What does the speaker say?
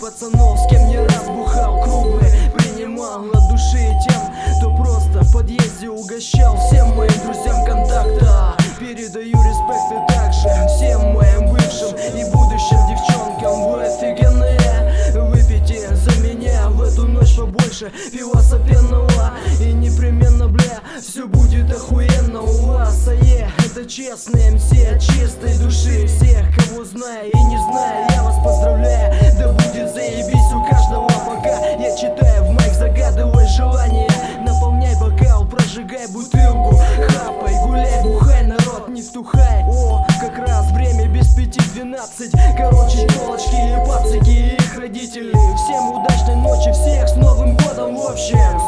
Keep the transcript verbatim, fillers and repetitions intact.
пацанов, с кем не раз бухал круглый, принимал от души тем, кто просто в подъезде угощал. Всем моим друзьям контакта передаю респект и также всем моим бывшим и будущим девчонкам. Вы офигенные, выпейте за меня в эту ночь побольше пиваса пенного, и непременно, бля, все будет охуенно у вас. А е, это честные эм си от чистой души. Всех, кого знаю и не знаю, я вас поздравляю. Да будет заебись у каждого, пока я читаю в майк, загадывай желание. Наполняй бокал, прожигай бутылку, хапай, гуляй, бухай, народ, не втухай. О, как раз время без пяти двенадцать. Короче, телочки и пацики и их родители, всем удачной ночи, всех с Новым годом в общем.